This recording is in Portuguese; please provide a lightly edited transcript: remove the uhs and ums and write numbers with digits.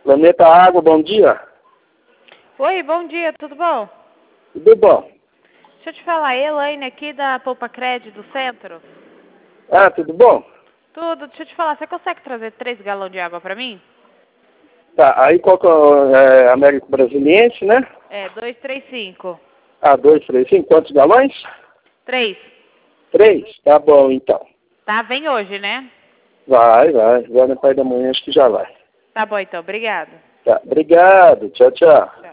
Planeta Água, bom dia. Oi, bom dia, tudo bom? Tudo bom? Deixa eu te falar, Elaine aqui da Poupa Cred do centro. Ah, tudo bom? Tudo, deixa eu te falar, você consegue trazer 3 galões de água pra mim? Tá, aí qual que é Américo Brasiliense, né? É, 235. Ah, 2, 3, 5, quantos galões? 3. 3, tá bom então. Tá, vem hoje, né? Vai. Agora na parte da manhã acho que já vai. Tá bom então, obrigada. Tá, obrigado, tchau.